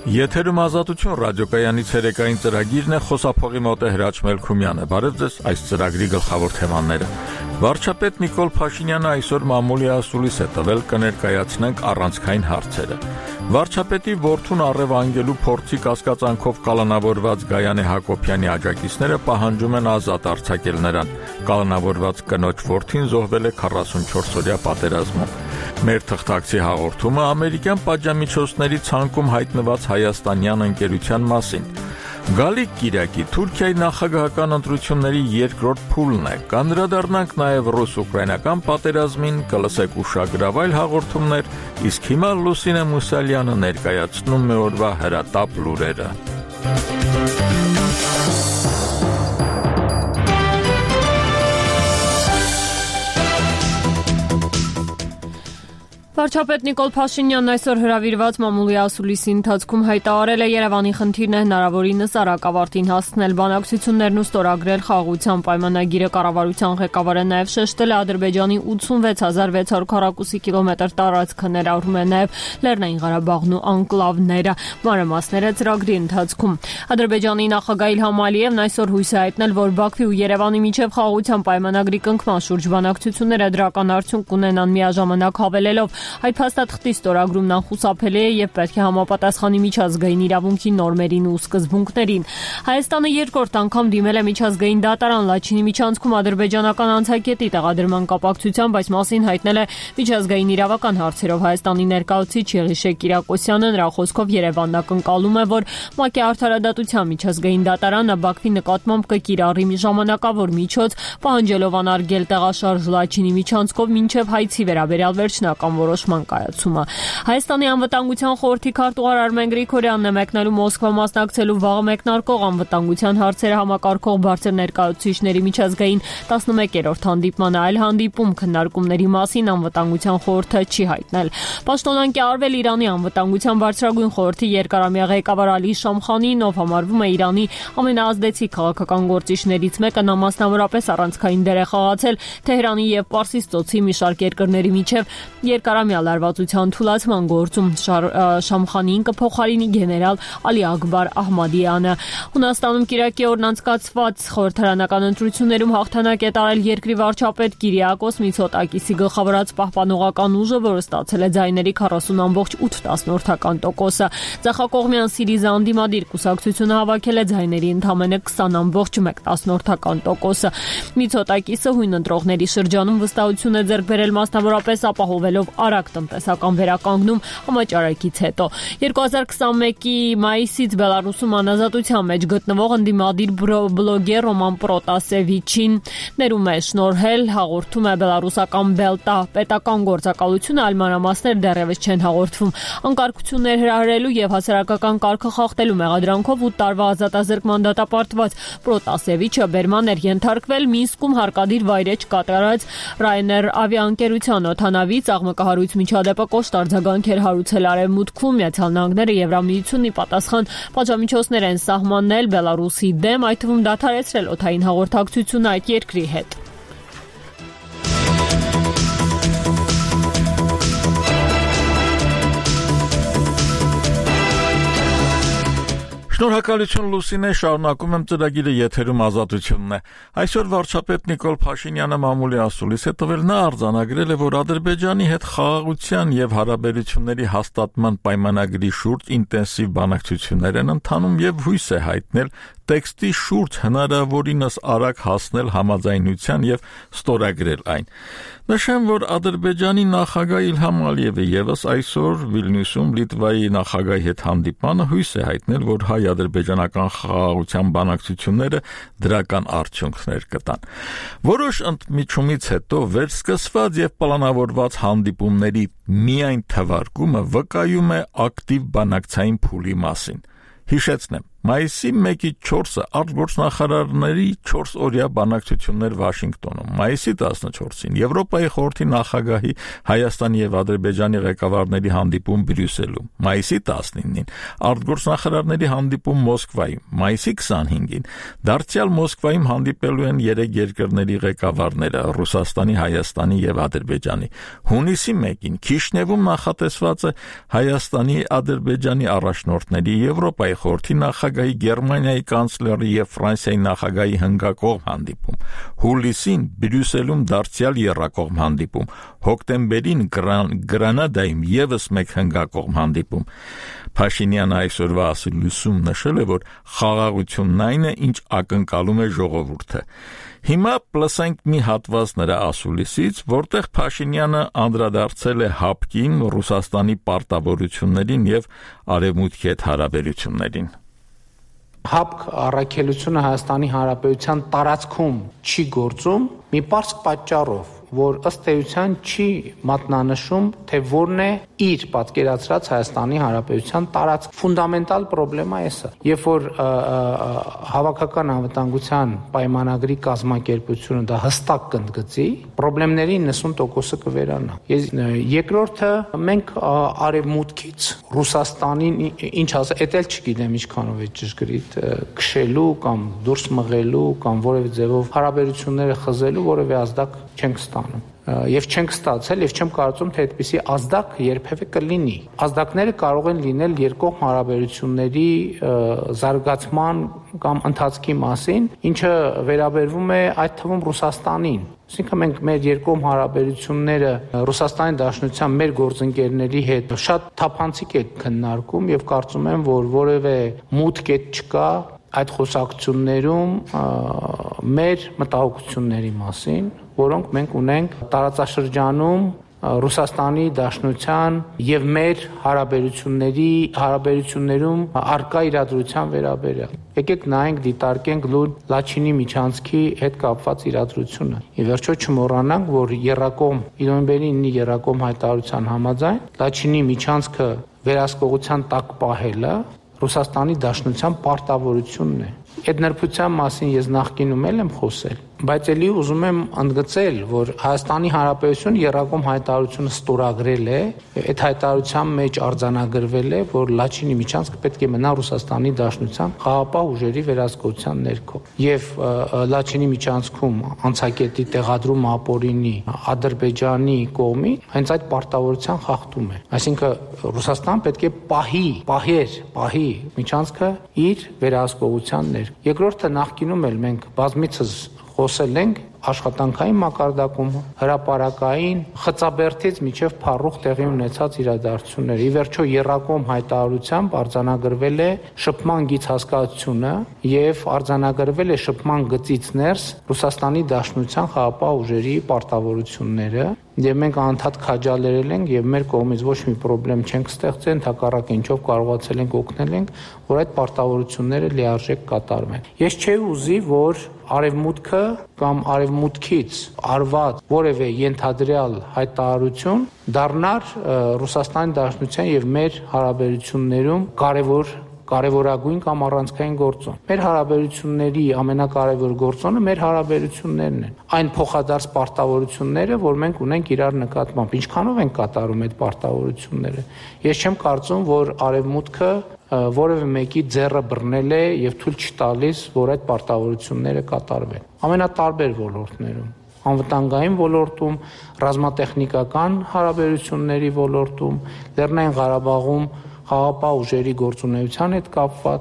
Եթերում ազատություն ռադիոկայանից երեկային ծրագիրն է, խոսափողի մոտ է Հրաչ Մելքումյանը։ Բարև ձեզ, այս ծրագրի գլխավոր թեմաները։ Վարչապետ Նիկոլ Փաշինյանը այսօր մամուլի ասուլիս է տվել, կներկայացնենք առանցքային հարցերը։ Վարչապետի որդուն առևանգելու փորձի կասկածանքով կալանավորված Գայանե Հակոբյանի աջակիցները պահանջում են ազատ արձակել նրան։ Կալանավորված կնոջ որդին զոհվել է 44-օրյա պատերազմում։ Մեր թղթակցի հաղորդումը ամերիկյան պատժամիջոցների ցանկում հայտնված հայաստանյան ընկերության մասին։ Գալիք կիրակի Թուրքիայի նախագահական ընտրությունների երկրորդ փուլն է։ Կանդրադառնանք նաև ռուս-ուկրաինական պատերազմին, կլսեք ուշագրավ այլ հաղորդումներ, իսկ հիմա Լուսինե Մուսալյանը ներկայացնում է օրվա հրատապ լուրերը։ Վարչապետ Նիկոլ Փաշինյանն այսօր հրավիրված մամուլի ասուլիսի ընթացքում հայտարարել է Երևանի խնդիրն է հնարավորինս արագ ավարտին հասցնել բանակցություններն ու ստորագրել խաղաղության պայմանագիրը։ Կառավարության ղեկավարը նաև շեշտել է Ադրբեջանի 86640 կիլոմետր տարածքը ներառում է նաև Լեռնային Ղարաբաղն ու անկլավները։ Մանրամասները ծրագրի ընթացքում։ Ադրբեջանի նախագահ Իլհամ Ալիևն այսօր հույս է հայտնել, որ Բաքվի ու Երևանի միջև խաղաղության պայմանագրի կնքման շուրջ բանակցությունները դրական արդյունք կունենան, միաժամանակ հավելելով այդ փաստաթղթի ստորագրումն անխուսափելի է եւ պետք է համապատասխանի միջազգային իրավունքի նորմերին ու սկզբունքներին։ Հայաստանը երկրորդ անգամ դիմել է միջազգային դատարան Լաչինի միջանցքում ադրբեջանական անցակետի տեղադրման կապակցությամբ, այս մասին հայտնել է միջազգային իրավական հարցերով Հայաստանի ներկայացուցիչ Եղիշե Կիրակոսյանը։ Նրա խոսքով Երևանն ակնկալում է, որ ՄԱԿ-ի արդարադատության միջազգային դատարանը Բաքվի նկատմամբ կկիրառի ժամանակավոր միջոց, պահանջելով անարգել տեղաշարժ Լաչինի միջանցքով մինչև հայցի վերաբերյալ վերջնական որոշման կայացումը։ Հայաստանի անվտանգության խորհրդի քարտուղար Արմեն Գրիգորյանն է մեկնելու Մոսկվա մասնակցելու վաղ մեկնարկող անվտանգության հարցերը համակարգող բարձր ներկայացուցիչների միջազգային 11-րդ հանդիպմանը, այլ հանդիպում քննարկումների մասին անվտանգության խորհուրդը չի հայտնել։ Պաշտոնանկի արվել Իրանի անվտանգության բարձրագույն խորհրդի երկարամյա ղեկավար Ալի Շամխանին, ով համարվում է Իրանի ամենաազդեցիկ քաղաքական գործիչներից մեկը, նա մասնավորապես առանցքային դեր է խաղացել Թեհրանի եւ Պարսից ծոցի մի շարք երկրների միջև երկարամյա լարվածության թուլացման գործում։ Շամխանին կփոխարինի գեներալ Ալի Ակբար Ահմադյանը։ Հունաստանում կիրակի օրն անցկացված խորհրդարանական ընտրություններում հաղթանակ է տարել երկրի վարչապետ Կիրիակոս Միցոտակիսի գլխավորած պահպանողական ուժը, որը ստացել է ձայների 40.8%։ Ձախակողմյան Սիրիզա անդիմադիր կուսակցությունը հավաքել է ձայների ընդամենը 20.1%։ Միցոտակիսը հույն ընտրողների շրջանում վստահություն է ձեռք բերել մասնավորապես ապահովելով արագ տնտեսական վերականգնում համաճարակից հետո։ 2021-ի մայիսից Բելարուսում անազատության մեջ գտնվող ընդդիմադիր բլոգեր Ռոման Պրոտասևիչին ներում է շնորհել, հաղորդում է բելարուսական Բելտա պետական գործակալությունը, այլ մանրամասներ դեռևս չեն հաղորդվում։ Անկարգություններ հրահրելու եւ հասարակական կարգը խախտելու մեղադրանքով 8 տարվա ազատազրկման դատապարտված Պրոտասևիչը բերման էր ենթարկվել Մինսկում հարկադիր վայրէջք կատարած Ryanair ավիաընկերության օդանավից աղմկահարույց միջադեպը կոշտ արձագանքեր հարուցել Արևմուտքում։ Միացյալ Նահանգները Եվրամիությունն ի պատասխան պատժամիջոցներ են սահմանել Բելարուսի դեմ, այդ թվում դադարեցրել օդային հաղորդակցությունը այդ երկրի հետ։ Շնորհակալություն Լուսինե, շարունակում եմ ծրագիրը, եթերում ազատությունն է։ Այսօր վարչապետ Նիկոլ Փաշինյանը մամուլի ասուլիս է տվել, նա արձանագրել է, որ Ադրբեջանի հետ խաղաղության եւ հարաբերությունների հաստատման պայմանագրի շուրջ ինտենսիվ բանակցություններ են ընթանում եւ հույս է հայտնել տեքստի շուրջ հնարավորինս արագ հասնել համաձայնության եւ ստորագրել այն։ Նշեմ, որ Ադրբեջանի նախագահ Իլհամ Ալիևը եւս այսօր Վիլնյուսում Լիտվայի նախագահի հետ հանդիպանը հույս է հայտնել, որ հայ-ադրբեջանական խաղաղության բանակցությունները դրական արդյունքներ կտան։ Որոշ ընդմիջումից հետո վերսկսված եւ պլանավորված հանդիպումների միայն թվարկումը վկայում է ակտիվ բանակցային փուլի մասին։ Հիշեցնեմ, Մայիսի 1-ի 4-ը արտգործնախարարների 4-օրյա բանակցություններ Վաշինգտոնում, մայիսի 14-ին Եվրոպայի խորհրդի նախագահի Հայաստանի եւ Ադրբեջանի ղեկավարների հանդիպում Բրյուսելում, մայիսի 19-ին արտգործնախարարների հանդիպում Մոսկվայում, մայիսի 25-ին դարձյալ Մոսկվայում հանդիպելու են 3 երկրների ղեկավարները Ռուսաստանի, Հայաստանի եւ Ադրբեջանի, հունիսի 1-ին Քիշնևում նախատեսված է Հայաստանի, Ադրբեջանի առաջնորդների, Եվրոպայի խորհրդի նախագահի, Գերմանիայի կանցլերի եւ Ֆրանսիայի նախագահի հնգակողմ հանդիպում, հուլիսին Բրյուսելում դարձյալ եռակողմ հանդիպում, հոկտեմբերին Գրանադայում եւս մեկ հնգակողմ հանդիպում։ Փաշինյանը այսօրվա ասուլիսում նշել է, որ խաղաղությունն այն է, ինչ ակնկալում է ժողովուրդը։ Հիմա լսենք մի հատված նրա ասուլիսից, որտեղ Փաշինյանը անդրադարձել է ՀԱՊԿ-ին, Ռուսաստանի պարտավորություններին եւ Արևմուտքի հետ հարաբերություններին։ ՀԱՊԿ առաքելությունը Հայաստանի Հանրապետության տարածքում չի գործում մի պարզ պատճառով, որ ըստ էության չի մատնանշում, թե որն է իր պատկերացրած Հայաստանի Հանրապետության տարածք։ Ֆունդամենտալ պրոբլեմա է սա։ Երբ որ հավաքական անվտանգության պայմանագրի կազմակերպությունը դա հստակ կընդգծի, պրոբլեմների 90%-ը կվերանա։ Երկրորդը, մենք արևմուտքից Ռուսաստանին ինչ ասա, էդ էլ չգիտեմ ինչքանով է ճշգրիտ քշելու կամ դուրս մղելու կամ որևէ ձևով հարաբերությունները խզելու որևէ ազդակ չենք ստանում։ Եվ չենք ստացել եւ չեմ կարծում, թե այդպիսի ազդակ երբևէ կլինի։ Ազդակները կարող են լինել երկկողմ հարաբերությունների զարգացման կամ ընթացքի մասին, ինչը վերաբերվում է այդ թվում Ռուսաստանին։ Այսինքն մենք մեր երկկողմ հարաբերությունները Ռուսաստանի Դաշնության մեր գործընկերների հետ շատ թափանցիկ է քննարկում եւ կարծում եմ, որ որևէ մուտք չկա այդ խոսակցություններում մեր մտահոգությունների մասին, որոնք մենք ունենք տարածաշրջանում Ռուսաստանի Դաշնության եւ մեր հարաբերություններում արկա իրադրության վերաբերյալ։ Եկեք նայենք, դիտարկենք Լաչինի միջանցքի հետ կապված իրադրությունը։ Ի վերջո չմոռանանք, որ նոյեմբերի 9-ի եռակողմ հայտարարության համաձայն Լաչինի միջանցքը վերահսկողության տակ պահելը Ռուսաստանի Դաշնության պարտավորությունն է։ Այդ նրբության մասին ես նախկինում եմ խոսել, բայց ելի ուզում եմ ընդգծել, որ Հայաստանի Հանրապետությունը եռակողմ հայտարարությունը ստորագրել է, այդ հայտարարության մեջ արձանագրվել է, որ Լաչինի միջանցքը պետք է մնա Ռուսաստանի Դաշնության խաղաղապահ ուժերի վերահսկողության ներքո։ Եվ Լաչինի միջանցքում անցակետի տեղադրումը ապօրինի Ադրբեջանի կողմից հենց այդ պարտավորության խախտում է։ Այսինքն Ռուսաստան պետք է պահի միջանցքը իր վերահսկողության ներքո։ Երկրորդը նախկինում էլ մենք բազմիցս խոսել ենք աշխատանքային մակարդակում, հրապարակային, խծաբերդից մինչև փառուխ տեղի ունեցած իրադարձություններ։ Ի վերջո եռակողմ հայտարարությամբ արձանագրվել է շփման գիծ հասկացությունը եւ արձանագրվել է շփման գծից ներս Ռուսաստանի Դաշնության խաղաղապահ ուժերի պարտավորությունները։ Եվ մենք անդադ քաջալերել ենք եւ մեր կողմից ոչ մի խնդրեմ չենք ստեղծել, ընդհակառակը ինչով կարողացել ենք օգնել ենք, որ այդ պարտավորությունները լիարժեք կատարվեն։ Ես չէի ուզի, որ արևմուտքը կամ արևմուտքից արված որևէ ենթադրյալ հայտարարություն դառնար Ռուսաստանի Դաշնության եւ մեր հարաբերություններում կարևորագույն կամ առանցքային գործոն։ Մեր հարաբերությունների ամենակարևոր գործոնը մեր հարաբերություններն են։ Այն փոխադարձ պարտավորությունները, որ մենք ունենք իրար նկատմամբ, ինչքանով են կատարում այդ պարտավորությունները։ Ես չեմ կարծում, որ արևմուտքը որևէ մեկի ձեռը բռնել է եւ թույլ չտալիս, որ այդ պարտավորությունները կատարվեն։ Ամենատարբեր ոլորտներում, անվտանգային ոլորտում, ռազմատեխնիկական հարաբերությունների ոլորտում, Լեռնային Ղարաբաղում խաղաղապահ ուժերի գործունեության հետ կապված։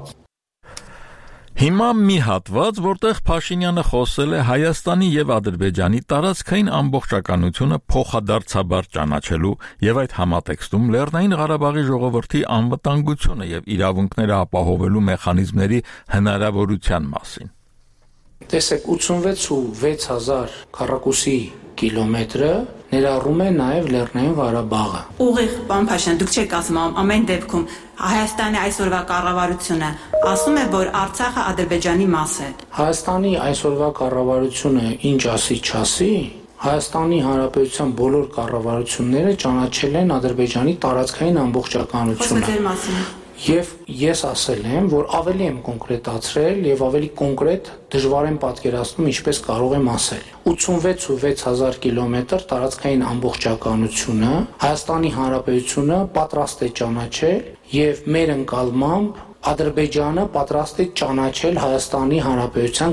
Հիմա մի հատված, որտեղ Փաշինյանը խոսել է Հայաստանի եւ Ադրբեջանի տարածքային ամբողջականությունը փոխադարձաբար ճանաչելու եւ այդ համատեքստում Լեռնային Ղարաբաղի ժողովրդի անվտանգությունը եւ իրավունքները ապահովելու մեխանիզմների հնարավորության մասին։ Տեսեք, 86,600 քառակուսի կիլոմետրը ներառում է նաև Լեռնային Ղարաբաղը։ Ուղիղ, պարոն Փաշինյան, դուք չեք ասում, ամեն դեպքում Հայաստանի այսօրվա կառավարությունը ասում է, որ Արցախը Ադրբեջանի մաս է։ Հայաստանի այսօրվա կառավարությունը ինչ ասի, չասի, Հայաստանի Հանրապետության բոլոր կառավարությունները ճանաչել են Ադրբեջանի տարածքային ամբողջականությունը։ Եվ ես ասել եմ, որ ավելի եմ կոնկրետացրել եւ ավելի կոնկրետ դժվար եմ պատկերացնում ինչպես կարող եմ ասել 86,600 կիլոմետր տարածքային ամբողջականությունը Հայաստանի Հանրապետությունը պատրաստ է ճանաչել եւ մեր ընկալմամբ Ադրբեջանը պատրաստ է ճանաչել Հայաստանի Հանրապետության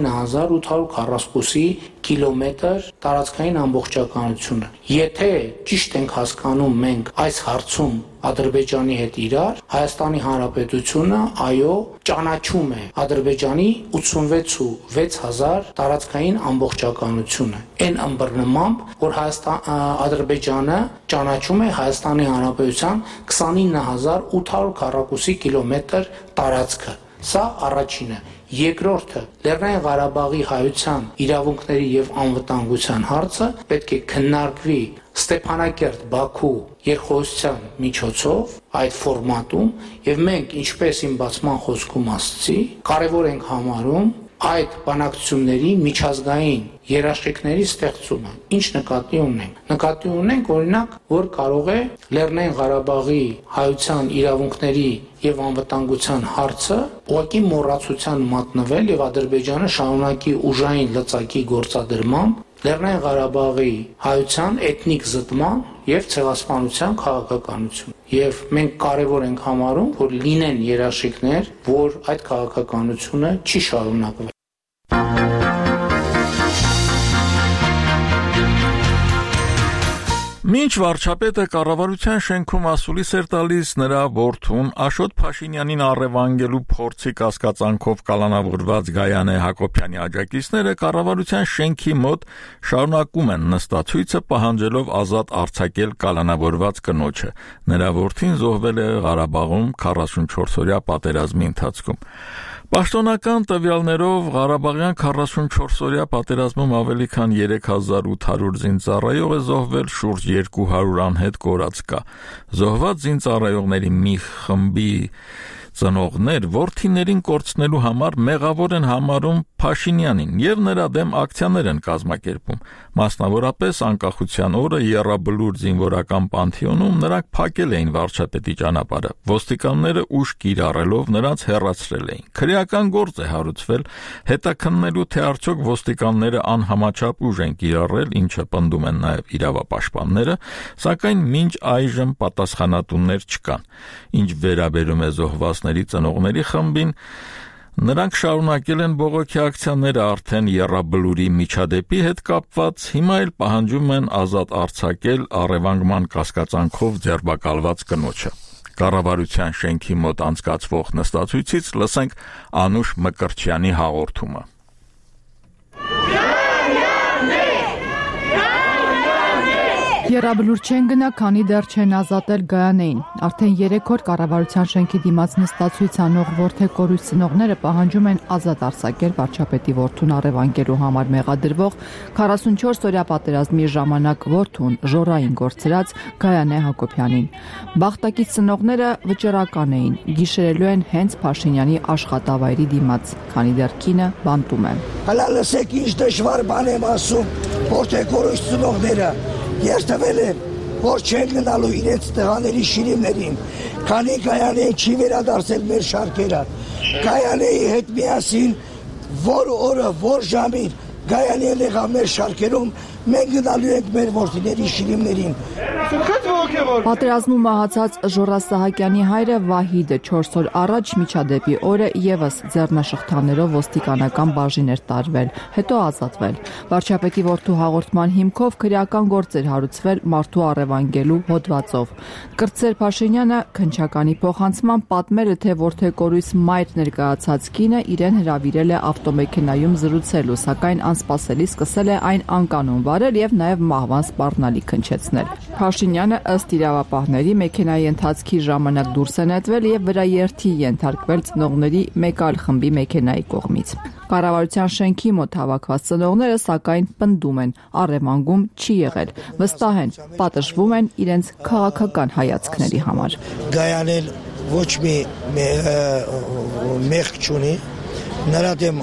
29842 կիլոմետր տարածքային ամբողջականությունը։ Եթե ճիշտ ենք հասկանում մենք այս հարցում Ադրբեջանի հետ իրար, Հայաստանի Հանրապետությունը այո ճանաչում է Ադրբեջանի 86,600 տարածքային ամբողջականությունը։ Այն ըմբռնմամբ, որ Ադրբեջանը ճանաչում է Հայաստանի Հանրապետության 29842 կիլոմետր տարածքը։ Սա առաջինը։ Երկրորդը Լեռնային Ղարաբաղի հայության իրավունքների եւ անվտանգության հարցը պետք է քննարկվի Ստեփանակերտ-Բաքու երկխոսության միջոցով այդ ֆորմատում եւ մենք ինչպես իմ բացման խոսքում ասացի կարեւոր ենք համարում այդ բանակցությունների միջազգային երաշխիքների ստեղծումը ինչ նկատի ունենք նկատի ունենք օրինակ որ կարող է Լեռնային Ղարաբաղի հայության իրավունքների եւ անվտանգության հարցը ուղղակի մոռացության մատնվել եւ Ադրբեջանը շարունակի ուժային լծակի գործադրմամբ Լեռնային Ղարաբաղի հայության էթնիկ զտման եւ ցեղասպանության քաղաքականություն եւ մենք կարեւոր ենք համարում որ լինեն երաշխիքներ որ այդ քաղաքականությունը չի շարունակվել Մինչ վարչապետը կառավարության շենքում ասուլիս էր տալիս նրա որդուն Աշոտ Փաշինյանին առևանգելու փորձի կասկածանքով կալանավորված Գայանե Հակոբյանի աջակիցները կառավարության շենքի մոտ շարունակում են նստացույցը պահանջելով ազատ արձակել կալանավորված կնոջը։ Նրա որդին զոհվել է Ղարաբաղում 44-օրյա պատերազմի ընթացքում։ Պաշտոնական տվյալներով Ղարաբաղյան 44-օրյա պատերազմում ավելի քան 3800 զինծառայող է զոհվել, շուրջ 200 անհետ կորած կա։ Զոհված զինծառայողների մի խմբի ծնողներ որդիներին կորցնելու համար մեղավոր են համարում Փաշինյանին եւ նրա դեմ ակցիաներ են կազմակերպում։ Մասնավորապես անկախության օրը Եռաբլուր զինվորական պանթեոնում նրանք փակել էին վարչապետի ճանապարհը։ Ոստիկանները ուժ կիրառելով նրանց հեռացրել էին։ Քրեական գործ է հարուցվել հետաքննելու թե արդյոք ոստիկանները անհամաչափ ուժ են կիրառել, ինչը պնդում են նաեւ իրավապաշտպանները, սակայն մինչ այժմ պատասխանատուներ չկան։ Ինչ վերաբերում է զոհվածների ծնողների խմբին, նրանք շարունակել են բողոքի ակցիաները արդեն Եռաբլուրի միջադեպի հետ կապված, հիմա էլ պահանջում են ազատ արձակել առևանգման կասկածանքով ձերբակալված կնոջը։ Կառավարության շենքի մոտ անցկացվող նստացույցից լսենք Անուշ Մկրտչյանի հաղորդումը։ Եռաբլուր չեն գնա, քանի դեռ չեն ազատել Գայանեին։ Արդեն 3 օր կառավարության շենքի դիմաց նստացույց անող որդեկորույս ծնողները պահանջում են ազատ արձակել վարչապետի որդուն առևանգելու համար մեղադրվող 44-օրյա պատերազմի ժամանակ որդուն ժորային գործրած Գայանե Հակոբյանին։ Բախտակից ծնողները վճռական էին, գիշերելու են հենց Փաշինյանի աշխատավայրի դիմաց, քանի դեռ կինը բանտում է։ Հələ լսեք ինչ դժվար բան եմ ասում, որդեկորույս ծնողները Ես տվել եմ, որ չեն գնալու իրենց տղաների շիրիմներին, քանի Գայանեն չի վերադարձել մեր շարքերը, Գայանեի հետ միասին, որ օրը, որ ժամին Գայանեն եղավ մեր շարքերում, մենք գնալու ենք մեր որդիների շիրիմներին։ Պատերազմում մահացած Ժորա Սահակյանի հայրը Վահիդը 4 օր առաջ միջադեպի օրը եւս ձեռնաշղթաներով ոստիկանական բաժին էր տարվել, հետո ազատվել։ Վարչապետի որդու հաղորդման հիմքով քրեական գործ էր հարուցվել մարդու առևանգելու հոդվածով։ Կրտսեր Փաշինյանը քննչականի փոխանցման պատմել է, թե որդեկորույս մայր ներկայացած կինը իրեն հրավիրել է ավտոմեքենայում զրուցելու, սակայն անսպասելի սկսել է այն անկանոն վարել եւ նաեւ մահվան սպառնալիք հնչեցնել։ Փաշինյանը ըստ իրավապահների մեքենայի ընթացքի ժամանակ դուրս է նետվել եւ վրաերթի ենթարկվել ծնողների մեկ այլ խմբի մեքենայի կողմից։ Կառավարության շենքի մոտ հավաքված ծնողները սակայն պնդում են, առևանգում չի եղել, վստահ են, պատժվում են իրենց քաղաքական հայացքների համար։ Գայանեն ոչ մի մեղք չունի, նրա դեմ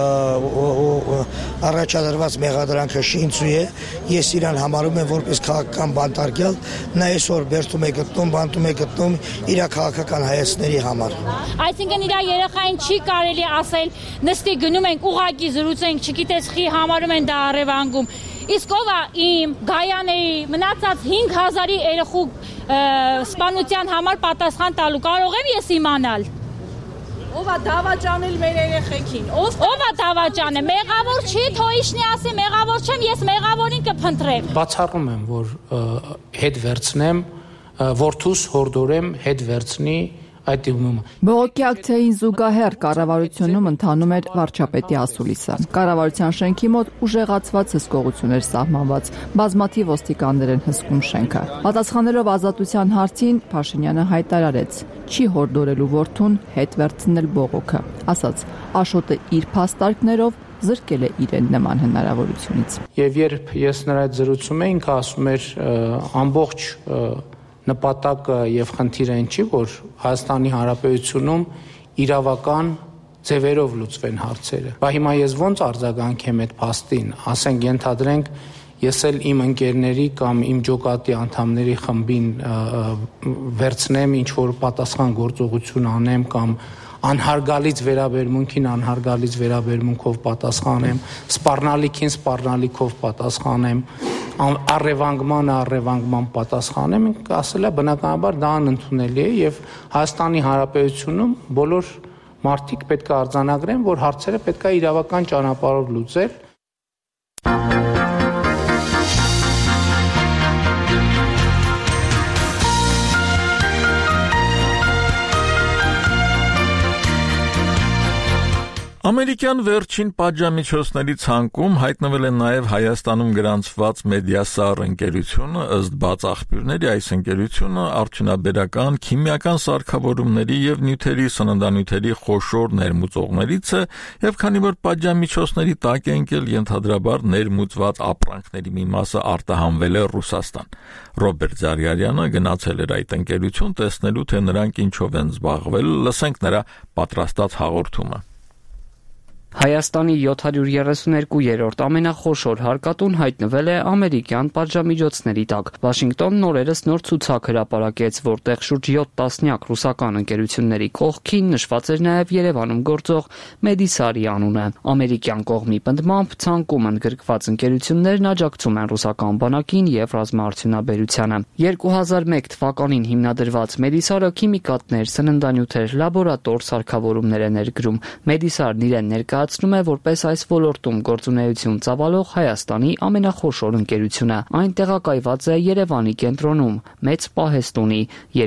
առաջադրված մեղադրանքը շինծու է, ես իրան համարում եմ որպես քաղաքական բանտարկյալ, նա այսօր բերտում է գտնում, բանտում է գտնում իր քաղաքական հայացքների համար։ Այսինքն իր երեխային չի կարելի ասել, նստի գնում ենք ուղակի զրուցենք, չգիտես խի համարում են դա առևանգում։ Իսկ ով է իմ, Գայանեի, մնացած 5000-ի երեխու սպանության համար պատասխան տալու, կարող եմ ես իմանալ։ Ով է դավաճանել մեր երեխեքին։ Ով է դավաճանը։ Մեղավոր չի, թոյիշնի ասի, մեղավոր չեմ, ես մեղավորին կփնտրեմ։ Բացառում եմ, որ հետ վերցնեմ, որդուս հորդորեմ հետ վերցնի այդ դիմումը։ Բողոքի ակցիային զուգահեռ կառավարությունում ընթանում էր վարչապետի ասուլիսը։ Կառավարության շենքի մոտ ուժեղացված հսկողություն էր սահմանված, բազմաթիվ ոստիկաններ են հսկում շենքը։ Պատասխանելով ազատության հարցին, Փաշինյանը հայտարարեց. չի հորդորելու որդուն հետ վերցնել բողոքը, ասաց. Աշոտը իր փաստարկներով զրկել է իրեն նման հնարավորությունից։ Եվ երբ ես նրա հետ զրուցում էի, ինքը ասում էր ամբողջ նպատակը եւ խնդիրը այն չի, որ Հայաստանի Հանրապետությունում իրավական ձևերով լուծվեն հարցերը։ Բա հիմա ես ոնց արձագանքեմ այդ փաստին, ասենք ենթադրենք ես էլ իմ ընկերների կամ իմ ջոկատի անդամների խմբին վերցնեմ ինչ որ պատասխան գործողություն անեմ կամ անհարգալից վերաբերմունքին անհարգալից վերաբերմունքով պատասխանեմ, սպառնալիքին սպառնալիքով պատասխանեմ, առևանգման պատասխանեմ, ասել է բնականաբար դա անընդունելի է եւ Հայաստանի Հանրապետությունում բոլոր մարդիկ պետք է արձանագրեն, որ հարցերը պետք է իրավական ճանապարհով լուծել։ Ամերիկյան վերջին պատժամիջոցների ցանկում հայտնվել է նաև Հայաստանում գրանցված Մեդիասար ընկերությունը, ըստ բաց աղբյուրների այս ընկերությունը արդյունաբերական, քիմիական սարքավորումների եւ նյութերի սննդանյութերի խոշոր ներմուծողներից է եւ քանի որ պատժամիջոցների տակ է ընկել ենթադրաբար ներմուծված ապրանքների մի մասը արտահանվել է Ռուսաստան։ Ռոբերտ Զարյարյանը գնացել էր այդ ընկերություն տեսնելու թե նրանք ինչով են զբաղվել, լսենք նրա պատրաստած հաղորդումը։ Հայաստանի 732-րդ ամենախոշոր հարկատուն հայտնվել է ամերիկյան պատժամիջոցների տակ։ Վաշինգտոնն օրերս նոր ցուցակ հրապարակեց, որտեղ շուրջ 7 տասնյակ ռուսական ընկերությունների կողքին նշված էր նաև Երևանում գործող Մեդիսարի անունը։ Ամերիկյան կողմի պնդմամբ ցանկում ընդգրկված ընկերություններն աջակցում են ռուսական բանակին եւ ռազմաարդյունաբերությանը։ 2001 թվականին հիմնադրված Մեդիսարը քիմիկատներ, սննդանյութեր, լաբորատոր սարքավորումներ է ներկրում։ Մեդիսարն իրեն ներկայացնում է որպես այս ոլորտում գործունեություն ծավալող Հայաստանի ամենախոշոր ընկերությունը։ Այն տեղակայված է Երևանի կենտրոնում, մեծ պահեստ ունի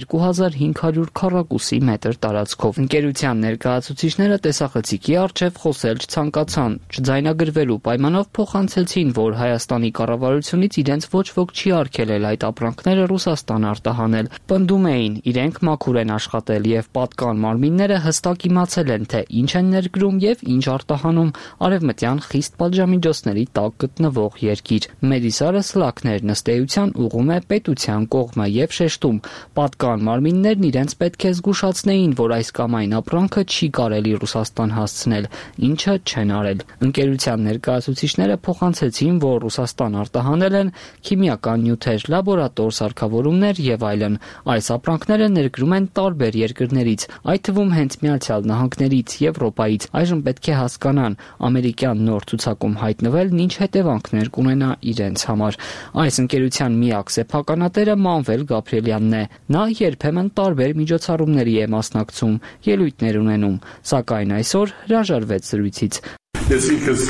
2500 քառակուսի մետր տարածքով։ Ընկերության ներկայացուցիչները տեսախցիկի առջև խոսել չցանկացան, չձայնագրվելու պայմանով փոխանցեցին, որ Հայաստանի կառավարությունից իրենց ոչ ոք չի արգելել այդ ապրանքները Ռուսաստան արտահանել։ Պնդում էին, իրենք մաքուր են աշխատել եւ պատկան մարմինները հստակ իմացել են, թե ինչ են ներկրում եւ ինչ արտահանում արևմտյան խիստ պատժամիջոցների տակ գտնվող երկիր։ Մեդիսարը սլաքներն ըստ էության ուղղում է պետության կողմը եւ շեշտում, պատկան մարմիններն իրենց պետք է զգուշացնեին, որ այս կամ այն ապրանքը չի կարելի Ռուսաստան հասցնել, ինչը չեն արել։ Ընկերության ներկայացուցիչները փոխանցեցին, որ Ռուսաստան արտահանել են քիմիական նյութեր, լաբորատոր սարքավորումներ եւ այլն։ Այս ապրանքները ներկրում են տարբեր երկրներից, այդ թվում հենց Միացյալ Նահանգներից, Եվրոպայից։ Այժմ պետք է հասկանան, ամերիկյան նոր ցուցակում հայտնվելն ինչ հետևանքներ կունենա իրենց համար։ Այս ընկերության միակ սեփականատերը Մանվել Գաբրիելյանն է։ Նա երբեմն տարբեր միջոցառումների է մասնակցում, ելույթներ ունենում, սակայն այսօր հրաժարվեց զրույցից։ Ես ինքս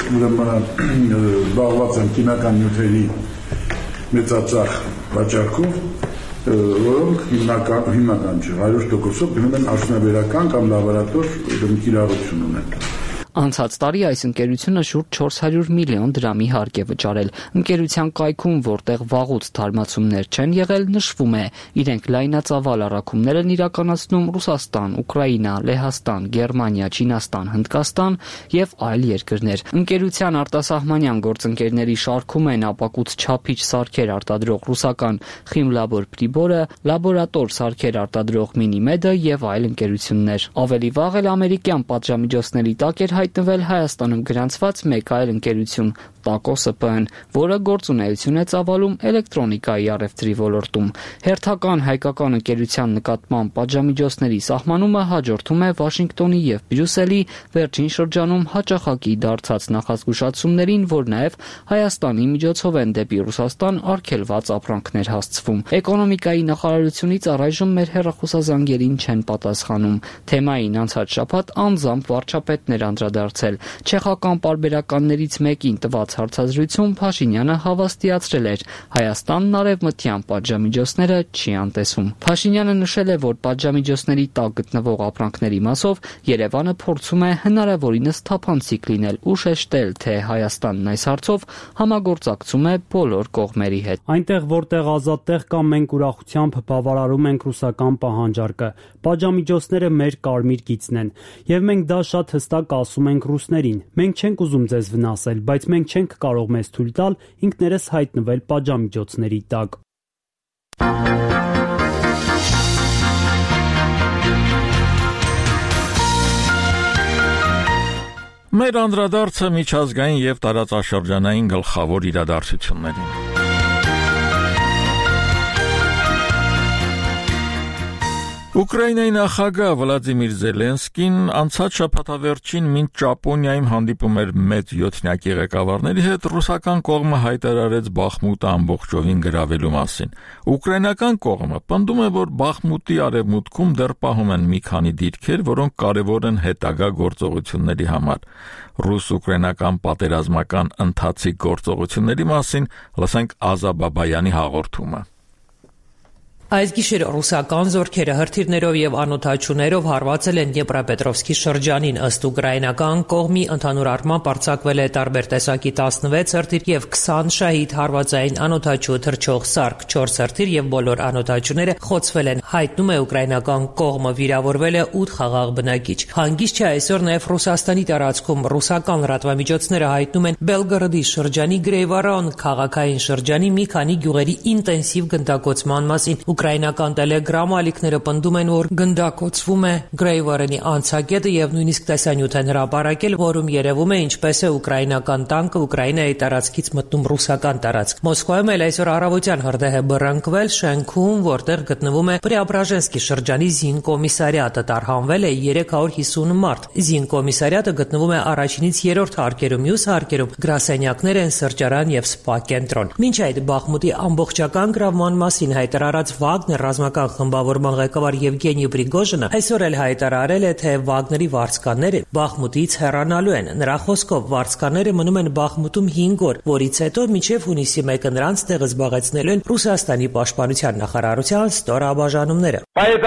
զբաղված եմ քիմիական նյութերի մեծածախ վաճառքով, որոնք հիմնական չէ, 100%-ով գնում են արդյունաբերական կամ լաբորատոր կիրառություն ունեն։ Անցած տարի այս ընկերությունը շուրջ 400 միլիոն դրամի հարկ է վճարել։ Ընկերության կայքում, որտեղ վաղուց թարմացումներ չեն եղել, նշվում է, իրենք լայնածավալ առաքումներ են իրականացնում Ռուսաստան, Ուկրաինա, Լեհաստան, Գերմանիա, Չինաստան, Հնդկաստան եւ այլ երկրներ։ Ընկերության արտասահմանյան գործընկերների շարքում են ապակուց չափիչ սարքեր արտադրող ռուսական Խիմլաբոր Պրիբորը, լաբորատոր սարքեր արտադրող Մինիմեդը եւ այլ ընկերություններ։ Ավելի վաղ էլ ամերիկյան պատժամիջոցների տակ էր հայտնվել Հայաստանում գրանցված մեկ այլ ընկերություն՝ Տակո ՍՊԸ-ն, որը գործունեություն է ծավալում էլեկտրոնիկայի առևտրի ոլորտում։ Հերթական հայկական ընկերության նկատմամբ պատժամիջոցների սահմանումը հաջորդում է Վաշինգտոնի եւ Բրյուսելի վերջին շրջանում հաճախակի դարձած նախազգուշացումներին, որ նաեւ Հայաստանի միջոցով են դեպի Ռուսաստան արգելված ապրանքներ հասցվում։ Էկոնոմիկայի նախարարությունից առայժմ մեր հեռախոսազանգերին չեն պատասխանում։ Թեմային անցած շաբաթ անձամբ վարչապետն էր անդրադարձել։ Չեխական պարբերականներից մեկին տված հարցազրույցում Փաշինյանը հավաստիացրել էր՝ Հայաստանն արևմտյան պատժամիջոցները չի անտեսում։ Փաշինյանը նշել է, որ պատժամիջոցների տակ գտնվող ապրանքների մասով Երևանը փորձում է հնարավորինս թափանցիկ լինել ու շեշտել, թե Հայաստանն այս հարցով համագործակցում է բոլոր կողմերի հետ։ Այնտեղ, որտեղ ազատ տեղ կա, մենք ուրախությամբ բավարարում ենք ռուսական պահանջարկը։ Պատժամիջոցները մեր կարմիր գիծն են, եւ մենք դա շատ հստակ ասում ենք ռուսներին։ Մենք չենք ուզում ձեզ վնասել, բայց մենք չենք կարող մեզ թույլ տալ ինքներս հայտնվել պատժամիջոցների տակ։ Մեր անդրադարձը միջազգային եւ տարածաշրջանային գլխավոր իրադարձություններին։ Ուկրաինայի նախագահ Վլադիմիր Զելենսկին անցած շաբաթավերջին մինչ Ճապոնիայում հանդիպում էր մեծ 7-յակի ղեկավարների հետ, ռուսական կողմը հայտարարեց Բախմուտը ամբողջովին գրավելու մասին։ Ուկրաինական կողմը պնդում է, որ Բախմուտի արևմուտքում դեռ պահում են մի քանի դիրքեր, որոնք կարևոր են հետագա գործողությունների համար։ Ռուս-ուկրաինական պատերազմական ընթացիկ գործողությունների մասին լսենք Ազա Բաբայանի հաղորդումը։ Այս գիշեր ռուսական զորքերը հրթիռներով եւ անօդաչուներով հարվածել են Դնեպրոպետրովսկի շրջանին, ըստ ուկրաինական կողմի ընդհանուր առմամբ արձակվել է տարբեր տեսակի 16 հրթիռ եւ 20 շահիդ հարվածային անօդաչու թռչող սարք, 4 հրթիռ եւ բոլոր անօդաչուները խոցվել են։ Հայտնում է ուկրաինական կողմը, վիրավորվել է 8 խաղաղ բնակիչ։ Հանգիստ չէ այսօր նաեւ Ռուսաստանի տարածքում ռուսական լրատվամիջոցները հայտնում են Բելգորոդի շրջանի Գրեյվարոն քաղաքային շրջանի մի քանի գյուղերի ինտենսիվ գնդակոծման մասին։ Ուկրաինական տելեգրամ ալիքները պնդում են, որ գնդակոծվում է Գրեյվարոնի անցակետը եւ նույնիսկ տեսանյութ են հրապարակել, որում երևում է ինչպես է ուկրաինական տանկը Ուկրաինայի տարածքից մտնում ռուսական տարածք։ Մոսկվայում էլ այսօր առավոտյան հրդեհ է բռնկվել շենքում, որտեղ գտնվում է Պրեոբրաժենսկի շրջանի զինկոմիսարիատը, տարհանվել է 350 մարդ։ Զինկոմիսարիատը գտնվում է առաջինից 3-րդ հարկերում, մյուս հարկերում գրասենյակներ են, սրճարան եւ սպա կենտրոն։ Մինչ այդ Բախմուտի ամբողջական գրավման մասին հայտարարած Վագներ ռազմական խմբավորման ղեկավար Եվգենի Պրիգոժինը այսօր էլ հայտարարել է, թե Վագների վարձկանները Բախմուտից հեռանալու են։ Նրա խոսքով վարձկանները մնում են Բախմուտում 5 օր, որից հետո մինչև հունիսի 1-ը նրանց տեղը զբաղեցնելու են Ռուսաստանի պաշտպանության նախարարության ստորաբաժանումները։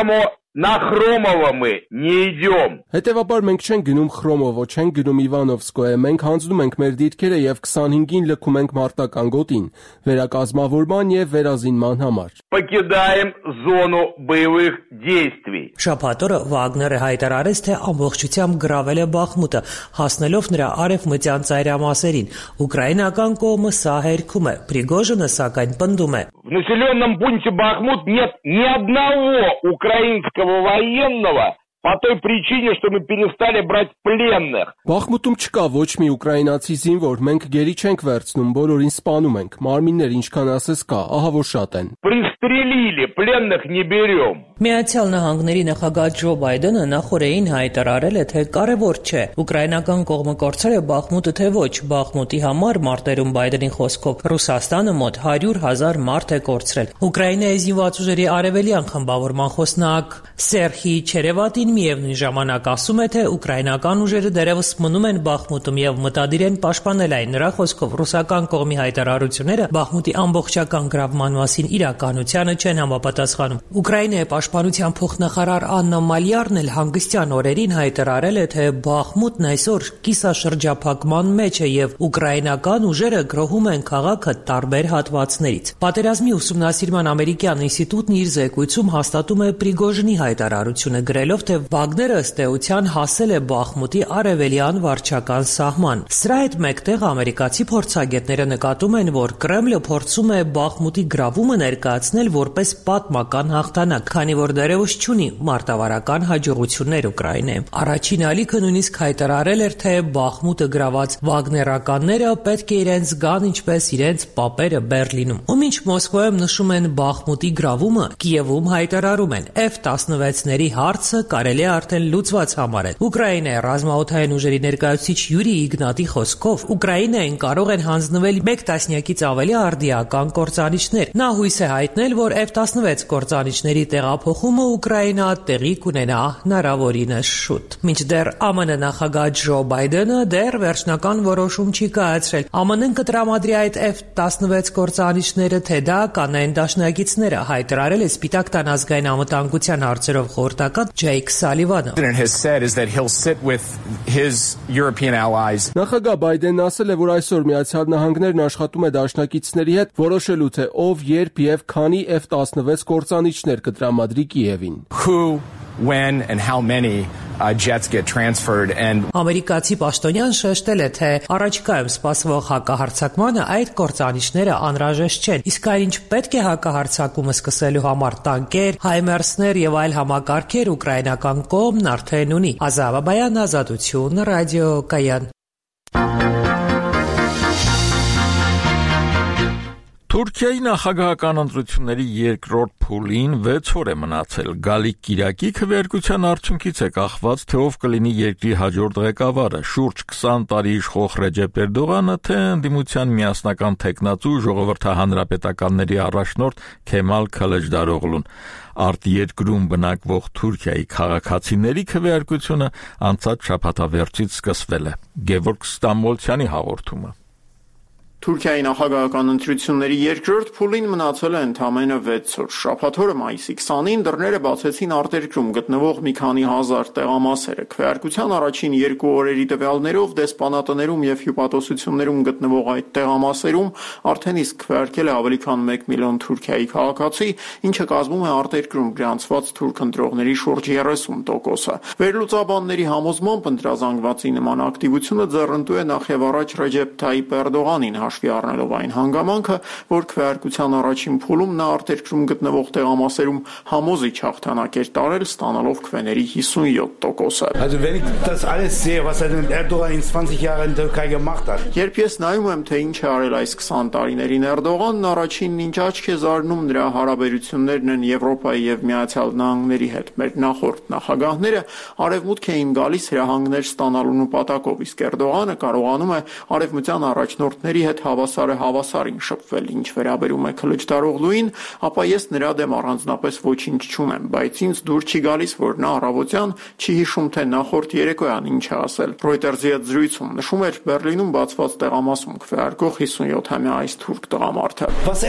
На Хромово мы не идем. Հետևաբար մենք չենք գնում Խրոմովո, չենք գնում Իվանովսկոյե, մենք հանձնում ենք մեր դիրքերը եւ 25-ին լքում ենք մարտական գոտին, վերակազմավորման եւ վերազինման համար։ Покидаем зону боевых действий. Շաբաթօրը Վագները հայտարարեց, թե ամբողջությամբ գրավել է Բախմուտը, հասնելով նրա արևմտյան ծայրամասերին։ Ուկրաինական կողմը սա հերքում է, Պրիգոժինը սակայն պնդում է. В населенном пункте Бахмут нет ни одного украинского военного по той причине, что мы перестали брать пленных. Բախմուտում չկա ոչ մի ուկրաինացի զինվոր, մենք գերի չենք վերցնում, բոլորին սպանում ենք, մարմիններ ինչքան ասես կա, ահա որ շատ են։ Пристрелили, пленных не берем. Միացյալ Նահանգների նախագահ Ջո Բայդենը նախորդին հայտարարել է, թե կարևոր չէ ուկրաինական կողմը կորցրել է Բախմուտը թե ոչ։ Բախմուտի համար մարտերում Բայդենի խոսքով Ռուսաստանը մոտ 100,000 մարդ է կորցրել։ Ուկրաինայի զինված ուժերի արևելյան խմբավորման խոսնակ Սերխի Չերևատին միևնույն ժամանակ ասում է, թե ուկրաինական ուժերը դեռևս մնում են Բախմուտում եւ մտադիր են պաշտպանել այն։ Նրա խոսքով ռուսական կողմի հայտարարությունները Բախմուտի ամբողջական գրավման մասին իրականությանը չեն համապատասխանում։ Ուկրաինայի պաշտպանության փոխնախարար Աննա Մալյարն էլ հանգստյան օրերին հայտարարել է, թե Բախմուտն այսօր կիսաշրջափակման մեջ է եւ ուկրաինական ուժերը գրոհում են քաղաքը տարբեր հատվածներից։ Պատերազմի ուսումնասիրման ամերիկյան ինստիտուտն իր զեկույցում հաստատում է Պրիգոժինի հայտարարությունը, գրելով, թե Վագները ըստ էության հասել է Բախմուտի արևելյան վարչական սահման։ Սրա հետ մեկտեղ ամերիկացի փորձագետները նկատում են, որ Կրեմլը փորձում է Բախմուտի գրավումը ներկայացնել որպես պատմական հաղթանակ, քանի քանի որ դեռևս չունի մարտավարական հաջողություններ Ուկրաինայում։ Առաջին ալիքը նույնիսկ հայտարարել էր, թե Բախմուտը գրաված վագներականները պետք է իրենց զգան ինչպես իրենց պապերը Բերլինում։ Ու մինչ Մոսկվայում նշում են Բախմուտի գրավումը, Կիևում հայտարարում են F-16-ների հարցը կարելի է արդեն լուծված համարել։ Ուկրաինայի ռազմաօդային ուժերի ներկայացուցիչ Յուրի Իգնատի խոսքով Ուկրաինային կարող են հանձնվել 1 տասնյակից ավելի արդիական կործանիչներ։ Նա հույս է հայտնել, որ F-16 կործանիչների տեղափոխումը Ուկրաինա տեղի կունենա հնարավորինս շուտ։ Մինչդեռ ԱՄՆ նախագահ Ջո Բայդենը դեռ վերջնական որոշում չի կայացրել։ ԱՄՆ-ն կտրամադրի այդ F-16 կործանիչները, թե դա կանեն դաշնակիցները, հայտարարել է Սպիտակ տան ազգային անվտանգության հարցերով խորհրդական Ջեյք Սալիվանը։ Նախագահ Բայդենն ասել է, որ այսօր Միացյալ Նահանգներն աշխատում է դաշնակիցների հետ որոշելու, թե ով, երբ եւ քանի F-16 կործանիչներ կտրամադրի Կիևին։ When and how many jets get transferred and Ամերիկացի պաշտոնյան շեշտել է, թե առաջիկայում սպասվող հակահարձակմանը այդ կործանիչները անհրաժեշտ չեն։ Իսկ այն ինչ պետք է հակահարձակումը սկսելու համար տանկեր, հայմերսներ եւ այլ համակարգեր ուկրաինական կողմն արդեն ունի։ Ազատ Բաբայան, Ազատություն, ռադիոկայան։ Թուրքիայի նախագահական ընտրությունների երկրորդ փուլին 6 օր է մնացել։ Գալիք կիրակի քվեարկության արդյունքից է կախված, թե ով կլինի երկրի հաջորդ ղեկավարը՝ շուրջ 20 տարի իշխող Ռեջեփ Էրդողանը, թե ընդդիմության միասնական թեկնածու ժողովրդահանրապետականների առաջնորդ Քեմալ Քլիչդարօղլուն։ Արտերկրում բնակվող Թուրքիայի քաղաքացիների քվեարկությունը անցած շաբաթավերջից սկսվել է։ Գևորգ Ստամբոլցյանի հաղորդումը։ Թուրքիայի նախագահական ընտրությունների երկրորդ փուլին մնացել է ընդամենը 6 օր։ Շաբաթօրը մայիսի 20-ին դռները բացեցին արտերկրում գտնվող մի քանի հազար տեղամասերը։ Քվեարկության առաջին 2 օրերի տվյալներով դեսպանատներում եւ հյուպատոսություններում գտնվող այդ տեղամասերում արդեն իսկ քվեարկել է ավելի քան 1 միլիոն Թուրքիայի քաղաքացի, ինչը կազմում է արտերկրում գրանցված թուրք ընտրողների շուրջ 30%-ը։ Վերլուծաբանների համոզմամբ ընտրազանգվածի նման ակտիվությունը ձեռնտու է նախևառաջ Ռեջեփ Թայիպ Էրդողանին հաշվի առնելով այն հանգամանքը, որ քվեարկության առաջին փուլում նա արտերկրում գտնվող տեղամասերում համոզիչ հաղթանակ էր տարել, ստանալով քվեների 57%։ Երբ ես նայում եմ, թե ինչ է արել այս 20 տարիներին Էրդողանն, առաջինն ինչ աչք է զարնում նրա հարաբերություններն են Եվրոպայի եւ Միացյալ Նահանգների հետ։ Մեր նախորդ նախագահները արևմուտք էին գալիս հրահանգներ ստանալու նպատակով, իսկ Էրդողանը կարողանում է արևմտյան առաջնորդների հետ հավասարին շփվել։ Ինչ վերաբերում է Քլիչդարօղլուին, ապա ես նրա դեմ առանձնապես ոչինչ չունեմ, բայց ինձ դուր չի գալիս, որ նա առավոտյան չի հիշում, թե նախորդ երեկոյան ինչ է ասել։ Reuters-ի հետ զրույցում նշում էր Բերլինում բացված տեղամասում քվեարկող 57-ամյա այս թուրք տղամարդը։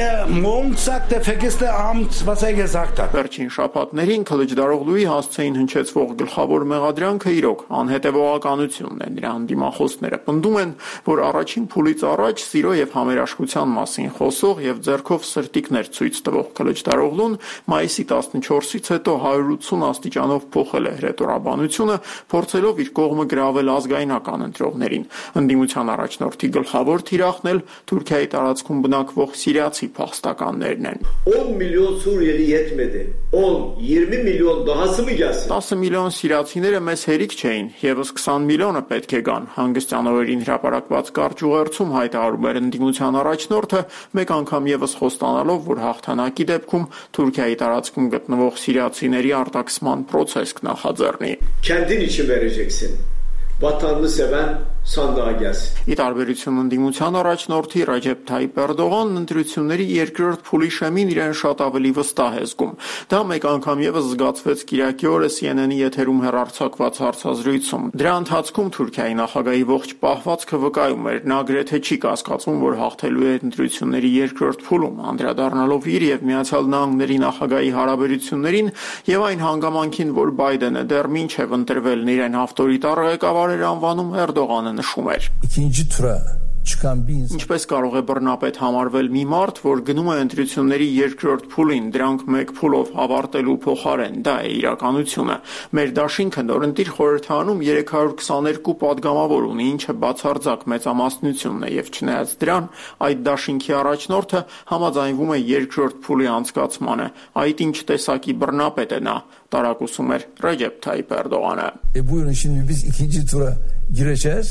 Վերջին շաբաթներին Քլիչդարօղլուի հասցեին հնչեցվող գլխավոր մեղադրանքը իրոք անհետևողականությունն է։ Նրա անդիմախոսները պնդում են, որ առաջին փուլից առաջ սիրո եւ համերաշխության մասին խոսող եւ ձեռքով սրտիկներ ցույց տվող Քլիչդարօղլուն մայիսի 14-ից հետո 180 աստիճանով փոխել է հրետորաբանությունը, փորձելով իր կողմը գրավել ազգայնական ընտրողներին։ Ընդդիմության առաջնորդի գլխավոր թիրախն էլ Թուրքիայի տարածքում բնակվող սիրիացի փախստականներն են։ 10 milyon Suriyeli yetmedi. 10-20 milyon dahası mı gelsin? 10 միլիոն սիրիացիները մեզ հերիք չէին, եւս 20 միլիոնը պետք է գան։ Հանգստյան օրերին հրապարակված կարճ ուղերձում հայտարարում էր ընդդիմության առաջնորդը, մեկ անգամ եւս խոստանալով, որ հաղթանակի դեպքում Թուրքիայի տարածքում գտնվող սիրիացիների արտաքսման process կնախաձեռնի։ Kendin için vereceksin. Vatanını seven sandığa gelsin. Ի տարբերություն ընդդիմության առաջնորդի Ռեջեփ Թայիպ Էրդողանն ընտրությունների երկրորդ փուլի շեմին իրեն շատ ավելի վստահ է զգում։ Դա մեկ անգամ եւս զգացվեց Կիրակի օրը CNN-ի եթերում հեռարձակված հարցազրույցում։ Դրա ընթացքում Թուրքիայի նախագահի ողջ պահվածքը վկայում էր, նա գրեթե չի կասկածում, որ հաղթելու է ընտրությունների երկրորդ փուլում, անդրադառնալով իր եւ Միացյալ Նահանգների նախագահի հարաբերություններին եւ այն հանգամանքին, որ Բայդենը դեռ մինչեւ ընտրվելն իրեն ավտորիտար ղեկավար էր անվանում, Էրդողանը նշում էր. İkinci tura Ինչպես կարող է բռնապետ համարվել մի մարդ, որ գնում է ընտրությունների երկրորդ փուլին, դրանք մեկ փուլով ավարտելու փոխարեն, դա է իրականությունը։ Մեր դաշինքը նորընտիր խորհրդանում 322 падգամավոր ունի, ինչը բացարձակ մեծամասնությունն է, եւ չնայած դրան, այդ դաշինքի առաջնորդը համաձայնվում է երկրորդ փուլի անցկացմանը։ Այդ ինչ տեսակի բռնապետ է նա, տարակուսում էր Ռեջեփ Թայիփ Էրդողանը։ Buyurun şimdi biz ikinci tura gireceğiz.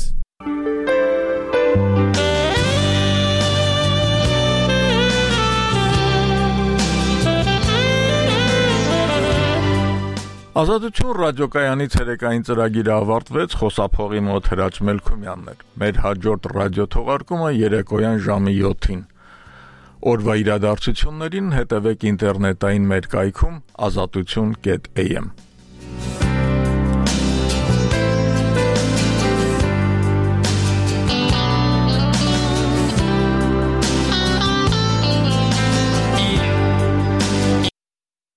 Ազատություն ռադիոկայանի ցերեկային ծրագիրը ավարտվեց, խոսափողի մոտ Հրաչ Մելքումյանն էր։ Մեր հաջորդ ռադիոթողարկումը երեկոյան ժամի 7-ին։ Օրվա իրադարձություններին հետևեք ինտերնետային մեր կայքում azatutun.am